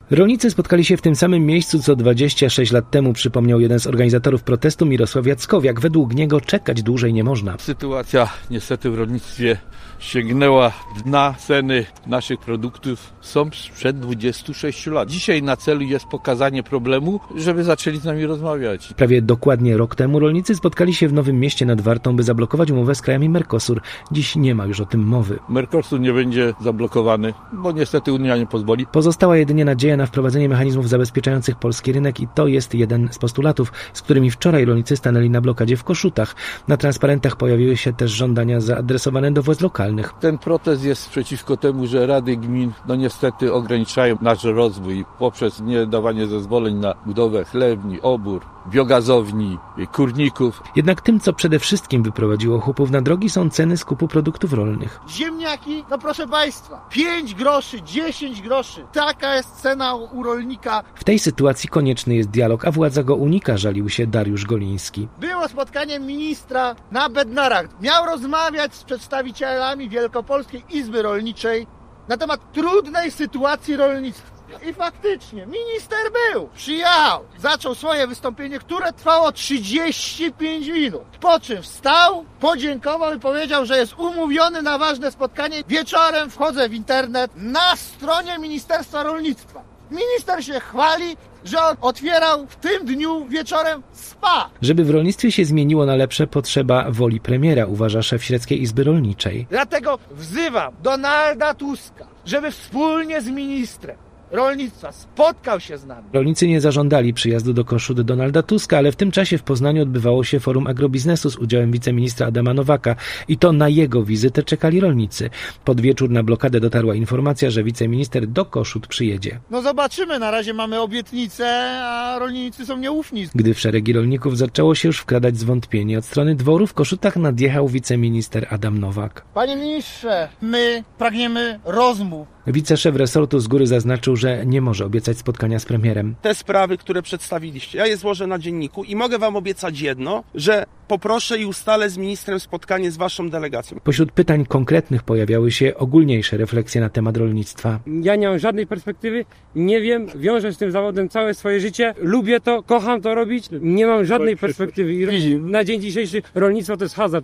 Rolnicy spotkali się w tym samym miejscu co 26 lat temu, przypomniał jeden z organizatorów protestu Mirosław Jackowiak. Według niego czekać dłużej nie można. Sytuacja niestety w rolnictwie sięgnęła dna. Ceny naszych produktów są sprzed 26 lat. Dzisiaj na celu jest pokazanie problemu, żeby zaczęli z nami rozmawiać. Prawie dokładnie rok temu rolnicy spotkali się w Nowym Mieście nad Wartą, by zablokować umowę z krajami Mercosur. Dziś nie ma już o tym mowy. Mercosur nie będzie zablokowany, bo niestety Unia nie pozwoli. Pozostała jedynie nadzieja na wprowadzenie mechanizmów zabezpieczających polski rynek i to jest jeden z postulatów, z którymi wczoraj rolnicy stanęli na blokadzie w Koszutach. Na transparentach pojawiły się też żądania zaadresowane do władz lokalnych. Ten protest jest przeciwko temu, że rady gmin niestety ograniczają nasz rozwój poprzez niedawanie zezwoleń na budowę chlewni, obór, biogazowni, kurników. Jednak tym, co przede wszystkim wyprowadziło chłopów na drogi, są ceny skupu produktów rolnych. Ziemniaki, no proszę Państwa, 5 groszy, 10 groszy. Taka jest cena u rolnika. W tej sytuacji konieczny jest dialog, a władza go unika, żalił się Dariusz Goliński. Było spotkanie ministra na Bednarach. Miał rozmawiać z przedstawicielami Wielkopolskiej Izby Rolniczej na temat trudnej sytuacji rolnictwa. I faktycznie minister był, przyjechał, zaczął swoje wystąpienie, które trwało 35 minut. Po czym wstał, podziękował i powiedział, że jest umówiony na ważne spotkanie. Wieczorem wchodzę w internet na stronie Ministerstwa Rolnictwa. Minister się chwali, że otwierał w tym dniu wieczorem spa. Żeby w rolnictwie się zmieniło na lepsze, potrzeba woli premiera, uważa szef Średzkiej Izby Rolniczej. Dlatego wzywam Donalda Tuska, żeby wspólnie z ministrem rolnictwa spotkał się z nami. Rolnicy nie zażądali przyjazdu do Koszut Donalda Tuska, ale w tym czasie w Poznaniu odbywało się forum agrobiznesu z udziałem wiceministra Adama Nowaka i to na jego wizytę czekali rolnicy. Pod wieczór na blokadę dotarła informacja, że wiceminister do Koszut przyjedzie. No zobaczymy, na razie mamy obietnicę, a rolnicy są nieufni. Gdy w szeregi rolników zaczęło się już wkradać zwątpienie, od strony dworu w Koszutach nadjechał wiceminister Adam Nowak. Panie ministrze, my pragniemy rozmów. Wiceszef resortu z góry zaznaczył, że nie może obiecać spotkania z premierem. Te sprawy, które przedstawiliście, ja je złożę na dzienniku i mogę wam obiecać jedno, że poproszę i ustalę z ministrem spotkanie z waszą delegacją. Pośród pytań konkretnych pojawiały się ogólniejsze refleksje na temat rolnictwa. Ja nie mam żadnej perspektywy, nie wiem, wiążę z tym zawodem całe swoje życie, lubię to, kocham to robić, nie mam żadnej perspektywy i na dzień dzisiejszy rolnictwo to jest hazard.